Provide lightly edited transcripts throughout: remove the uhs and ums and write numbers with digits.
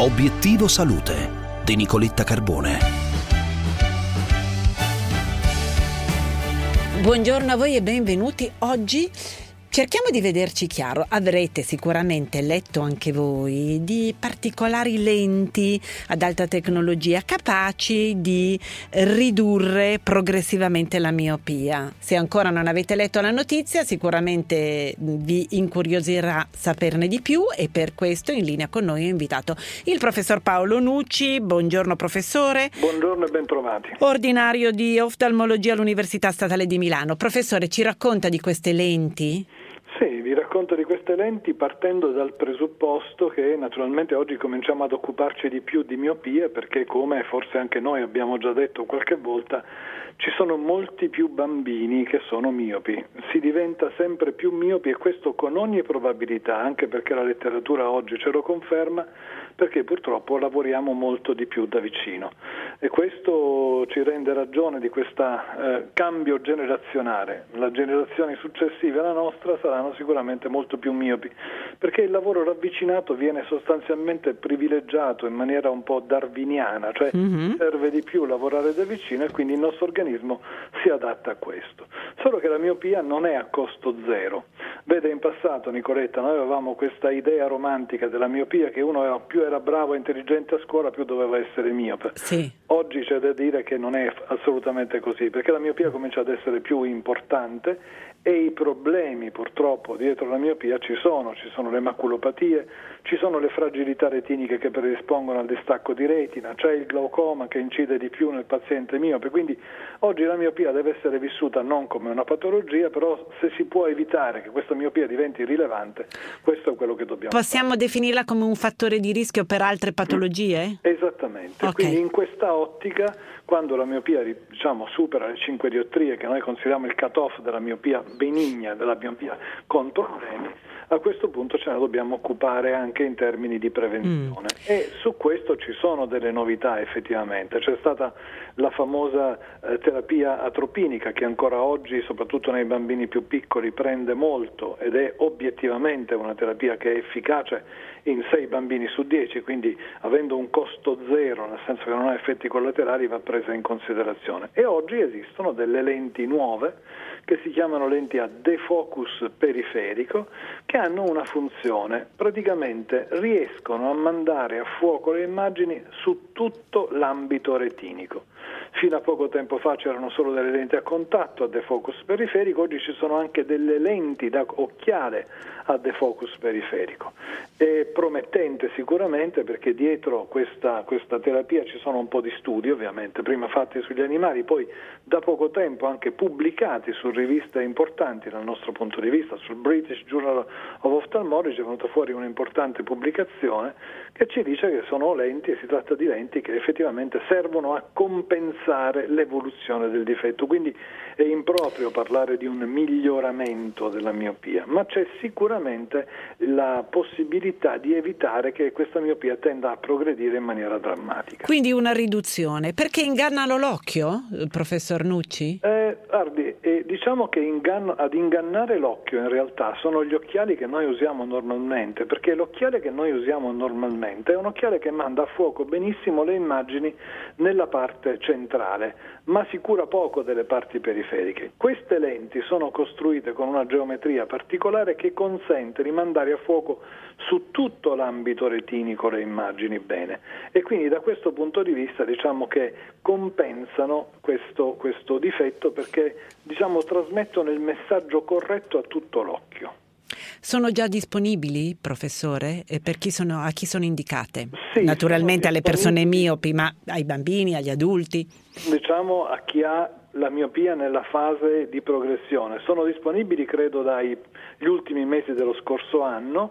Obiettivo Salute di Nicoletta Carbone. Buongiorno a voi e benvenuti. Oggi cerchiamo di vederci chiaro. Avrete sicuramente letto anche voi di particolari lenti ad alta tecnologia capaci di ridurre progressivamente la miopia. Se ancora non avete letto la notizia, sicuramente vi incuriosirà saperne di più, e per questo in linea con noi ho invitato il professor Paolo Nucci. Buongiorno professore. Buongiorno e bentrovati. Ordinario di oftalmologia all'Università Statale di Milano. Professore, ci racconta di queste lenti? Sì, vi racconto di queste lenti partendo dal presupposto che naturalmente oggi cominciamo ad occuparci di più di miopia, perché, come forse anche noi abbiamo già detto qualche volta, ci sono molti più bambini che sono miopi. Si diventa sempre più miopi, e questo con ogni probabilità, anche perché la letteratura oggi ce lo conferma, perché purtroppo lavoriamo molto di più da vicino, e questo ci rende ragione di questo cambio generazionale. Le generazioni successive alla nostra saranno sicuramente molto più miopi, perché il lavoro ravvicinato viene sostanzialmente privilegiato in maniera un po' darwiniana, cioè serve di più lavorare da vicino, e quindi il nostro organismo si adatta a questo. Solo che la miopia non è a costo zero. Vede, in passato, Nicoletta, noi avevamo questa idea romantica della miopia, che uno più era bravo e intelligente a scuola, più doveva essere miope. Sì. Oggi c'è da dire che non è assolutamente così, perché la miopia comincia ad essere più importante, e i problemi purtroppo dietro la miopia ci sono le maculopatie, ci sono le fragilità retiniche che predispongono al distacco di retina, c'è il glaucoma che incide di più nel paziente miope. Quindi oggi la miopia deve essere vissuta non come una patologia, però se si può evitare che questa miopia diventi rilevante, questo è quello che dobbiamo Possiamo definirla come un fattore di rischio per altre patologie? Esattamente. Okay. Quindi in questa ottica, quando la miopia supera le 5 diottrie, che noi consideriamo il cut-off della miopia benigna, della miopia con problemi, a questo punto ce ne dobbiamo occupare anche in termini di prevenzione. E su questo ci sono delle novità effettivamente. C'è stata la famosa terapia atropinica, che ancora oggi, soprattutto nei bambini più piccoli, prende molto, ed è obiettivamente una terapia che è efficace in 6 bambini su 10, quindi avendo un costo zero, nel senso che non ha effetti collaterali, va presa in considerazione. E oggi esistono delle lenti nuove che si chiamano lenti a defocus periferico, che hanno una funzione: praticamente riescono a mandare a fuoco le immagini su tutto l'ambito retinico. Fino a poco tempo fa c'erano solo delle lenti a contatto a defocus periferico, oggi ci sono anche delle lenti da occhiale a defocus periferico. È promettente sicuramente, perché dietro questa terapia ci sono un po' di studi, ovviamente, prima fatti sugli animali, poi da poco tempo anche pubblicati su riviste importanti dal nostro punto di vista. Sul British Journal of Ophthalmology è venuta fuori un'importante pubblicazione che ci dice che sono lenti, e si tratta di lenti che effettivamente servono a compensare l'evoluzione del difetto. Quindi è improprio parlare di un miglioramento della miopia, ma c'è sicuramente la possibilità di evitare che questa miopia tenda a progredire in maniera drammatica. Quindi una riduzione. Perché ingannano l'occhio, professor Nucci? Guardi, diciamo che ad ingannare l'occhio in realtà sono gli occhiali che noi usiamo normalmente, perché l'occhiale che noi usiamo normalmente è un occhiale che manda a fuoco benissimo le immagini nella parte centrale, ma si cura poco delle parti periferiche. Queste lenti sono costruite con una geometria particolare che consente di mandare a fuoco su tutto l'ambito retinico le immagini bene, e quindi da questo punto di vista diciamo che compensano questo difetto, perché trasmettono il messaggio corretto a tutto l'occhio. Sono già disponibili, professore? E a chi sono indicate? Sì, naturalmente alle persone miopi, ma ai bambini, agli adulti? A chi ha la miopia nella fase di progressione. Sono disponibili credo dagli ultimi mesi dello scorso anno.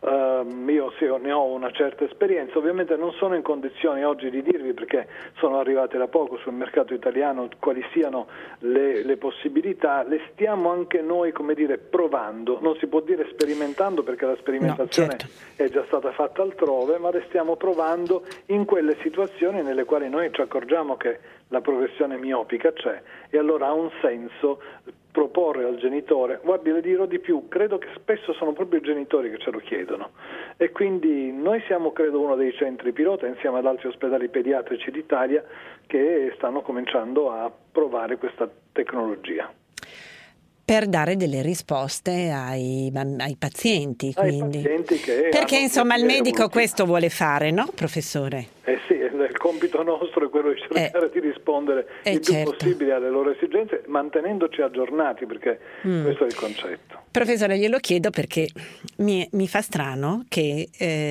Io ne ho una certa esperienza, ovviamente non sono in condizioni oggi di dirvi, perché sono arrivate da poco sul mercato italiano, quali siano le possibilità. Le stiamo anche noi, provando. Non si può dire sperimentando, perché la sperimentazione è già stata fatta altrove, ma le stiamo provando in quelle situazioni nelle quali noi ci accorgiamo che la progressione progressione miopica c'è, e allora ha un senso proporre al genitore. Guardi, le dirò di più, credo che spesso sono proprio i genitori che ce lo chiedono, e quindi noi siamo, credo, uno dei centri pilota insieme ad altri ospedali pediatrici d'Italia che stanno cominciando a provare questa tecnologia. Per dare delle risposte ai pazienti, quindi. Ai pazienti che perché insomma il medico questo vuole fare, no, professore? Sì, il compito nostro è quello di cercare di rispondere il più possibile alle loro esigenze, mantenendoci aggiornati, perché questo è il concetto. Professore, glielo chiedo perché mi fa strano che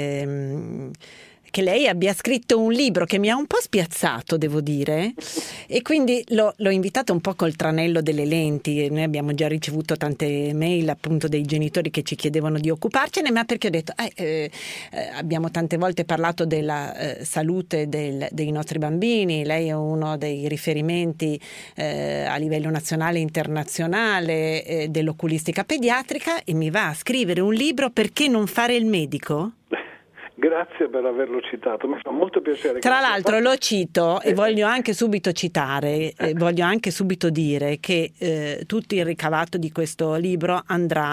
lei abbia scritto un libro che mi ha un po' spiazzato, devo dire, e quindi l'ho invitato un po' col tranello delle lenti. Noi abbiamo già ricevuto tante mail appunto dei genitori che ci chiedevano di occuparcene, ma perché ho detto abbiamo tante volte parlato della salute dei nostri bambini, lei è uno dei riferimenti a livello nazionale e internazionale dell'oculistica pediatrica, e mi va a scrivere un libro Perché non fare il medico? Grazie per averlo citato, mi fa molto piacere. Tra l'altro lo cito e voglio anche subito citare, voglio anche subito dire che tutto il ricavato di questo libro andrà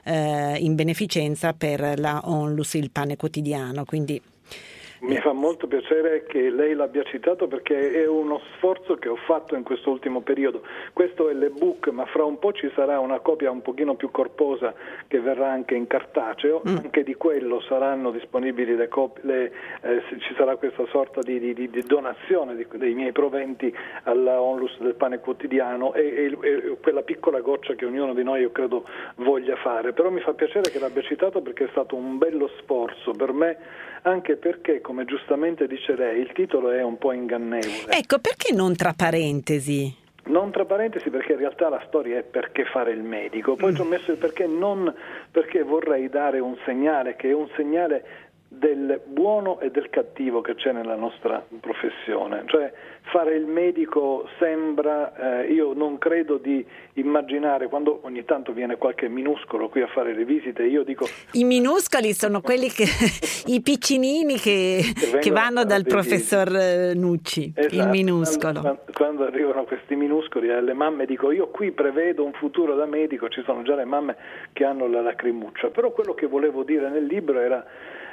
in beneficenza per la Onlus, il pane quotidiano, quindi mi fa molto piacere che lei l'abbia citato, perché è uno sforzo che ho fatto in questo ultimo periodo. Questo è l'ebook, ma fra un po' ci sarà una copia un pochino più corposa che verrà anche in cartaceo, anche di quello saranno disponibili le copie, ci sarà questa sorta di donazione dei miei proventi alla Onlus del pane quotidiano, e quella piccola goccia che ognuno di noi, io credo, voglia fare. Però mi fa piacere che l'abbia citato, perché è stato un bello sforzo per me, anche perché, come giustamente dice lei, il titolo è un po' ingannevole. Ecco, perché non tra parentesi? Non tra parentesi, perché in realtà la storia è perché fare il medico. Poi ci ho messo il perché, non perché vorrei dare un segnale, che è un segnale del buono e del cattivo che c'è nella nostra professione. Cioè, fare il medico sembra, io non credo di immaginare, quando ogni tanto viene qualche minuscolo qui a fare le visite, io dico... I minuscoli sono quelli i piccinini che vanno dal professor Nucci, esatto, il minuscolo. Quando arrivano questi minuscoli, alle mamme dico, io qui prevedo un futuro da medico, ci sono già le mamme che hanno la lacrimuccia. Però quello che volevo dire nel libro era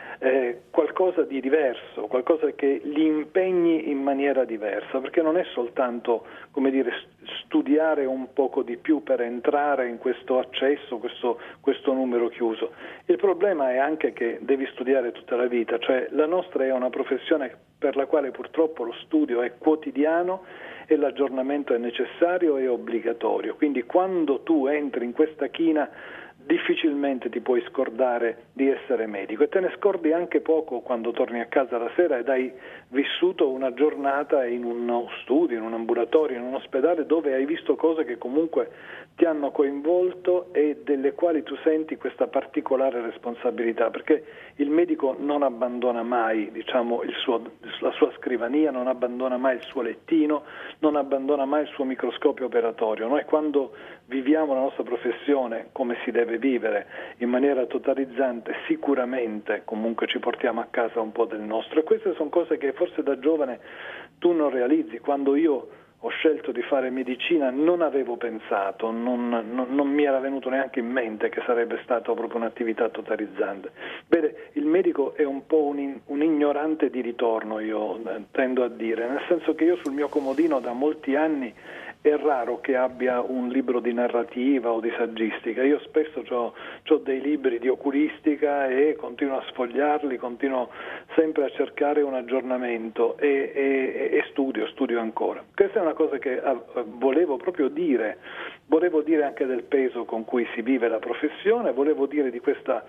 qualcosa di diverso, qualcosa che li impegni in maniera diversa, perché non è soltanto, come dire, studiare un poco di più per entrare in questo accesso, questo numero chiuso. Il problema è anche che devi studiare tutta la vita, cioè la nostra è una professione per la quale purtroppo lo studio è quotidiano e l'aggiornamento è necessario e obbligatorio. Quindi quando tu entri in questa china difficilmente ti puoi scordare di essere medico, e te ne scordi anche poco quando torni a casa la sera ed hai vissuto una giornata in uno studio, in un ambulatorio, in un ospedale, dove hai visto cose che comunque ti hanno coinvolto e delle quali tu senti questa particolare responsabilità, perché il medico non abbandona mai, diciamo, la sua scrivania, non abbandona mai il suo lettino, non abbandona mai il suo microscopio operatorio. Noi quando viviamo la nostra professione come si deve vivere, in maniera totalizzante, sicuramente comunque ci portiamo a casa un po' del nostro, e queste sono cose che forse da giovane tu non realizzi. Quando io ho scelto di fare medicina non avevo pensato, non mi era venuto neanche in mente che sarebbe stata proprio un'attività totalizzante. Bene, il medico è un po' un ignorante di ritorno, io tendo a dire, nel senso che io sul mio comodino da molti anni è raro che abbia un libro di narrativa o di saggistica. Io spesso ho dei libri di oculistica e continuo a sfogliarli, continuo sempre a cercare un aggiornamento e studio ancora. Questa è una cosa che volevo proprio dire. Volevo dire anche del peso con cui si vive la professione, volevo dire di questo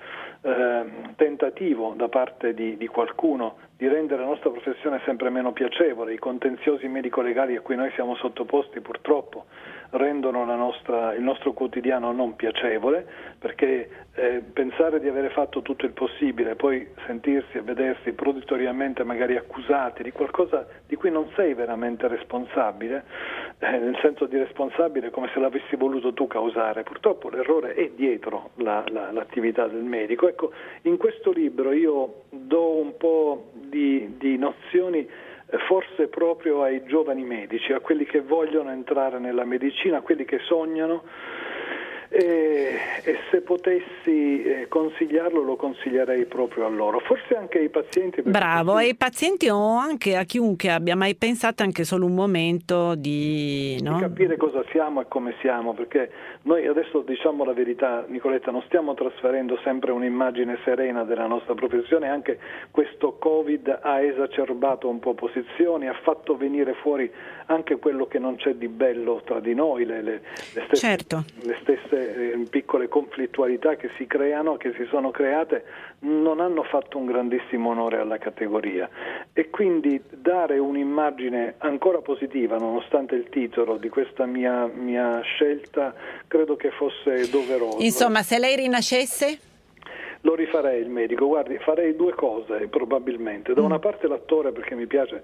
tentativo da parte di qualcuno di rendere la nostra professione sempre meno piacevole. I contenziosi medico-legali a cui noi siamo sottoposti purtroppo rendono il nostro quotidiano non piacevole, perché pensare di avere fatto tutto il possibile, poi sentirsi e vedersi proditoriamente magari accusati di qualcosa di cui non sei veramente responsabile, nel senso di responsabile come se l'avessi voluto tu causare. Purtroppo l'errore è dietro l'attività del medico. Ecco, in questo libro io do un po' di nozioni forse proprio ai giovani medici, a quelli che vogliono entrare nella medicina, a quelli che sognano, e se potessi consigliarlo lo consiglierei proprio a loro, forse anche ai pazienti. Bravo, ai pazienti o anche a chiunque abbia mai pensato anche solo un momento di capire cosa siamo e come siamo, perché noi adesso, diciamo la verità, Nicoletta, non stiamo trasferendo sempre un'immagine serena della nostra professione, anche questo Covid ha esacerbato un po' posizioni, ha fatto venire fuori anche quello che non c'è di bello tra di noi, le stesse, certo. Le stesse piccole conflittualità che si creano, che si sono create, non hanno fatto un grandissimo onore alla categoria, e quindi dare un'immagine ancora positiva nonostante il titolo di questa mia scelta credo che fosse doveroso. Insomma, se lei rinascesse? Lo rifarei il medico, guardi, farei due cose probabilmente. Da una parte l'attore, perché mi piace,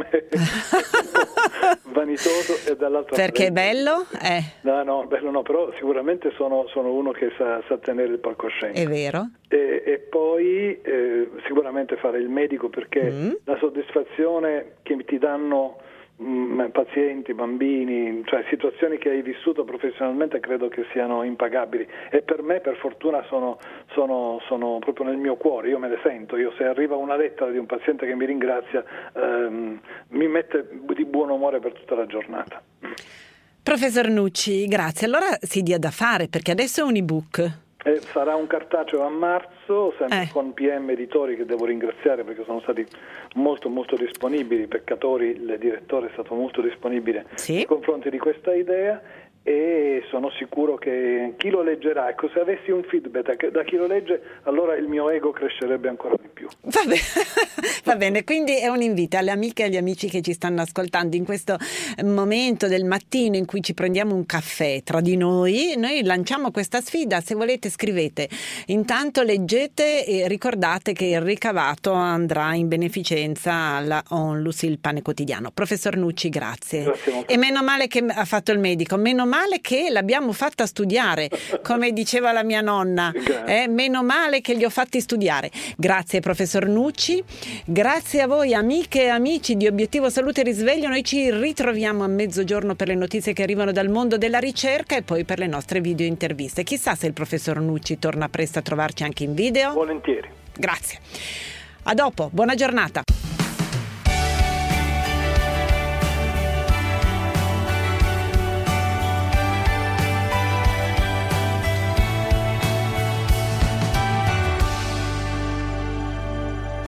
vanitoso, e dall'altra perché è bello? No, bello no, però sicuramente sono uno che sa tenere il palcoscenico. È vero. E poi sicuramente fare il medico, perché la soddisfazione che ti danno pazienti, bambini, cioè situazioni che hai vissuto professionalmente, credo che siano impagabili, e per me, per fortuna, sono proprio nel mio cuore, io me le sento. Io, se arriva una lettera di un paziente che mi ringrazia, mi mette di buon umore per tutta la giornata. Professor Nucci, grazie. Allora si dia da fare, perché adesso è un ebook. Sarà un cartaceo a marzo, sempre con PM Editori, che devo ringraziare perché sono stati molto molto disponibili. Peccatori, il direttore, è stato molto disponibile nei confronti di questa idea, e sono sicuro che chi lo leggerà, ecco, se avessi un feedback da chi lo legge, allora il mio ego crescerebbe ancora di più. Va bene, quindi è un invito alle amiche e agli amici che ci stanno ascoltando in questo momento del mattino in cui ci prendiamo un caffè tra di noi. Noi lanciamo questa sfida, se volete scrivete, intanto leggete e ricordate che il ricavato andrà in beneficenza alla Onlus, il pane quotidiano. Professor Nucci, grazie. E meno male che ha fatto il medico, meno male che l'abbiamo fatta studiare, come diceva la mia nonna, meno male che li ho fatti studiare. Grazie professor Nucci, grazie a voi amiche e amici di Obiettivo Salute Risveglio. Noi ci ritroviamo a mezzogiorno per le notizie che arrivano dal mondo della ricerca e poi per le nostre video interviste. Chissà se il professor Nucci torna presto a trovarci anche in video. Volentieri. Grazie. A dopo, buona giornata.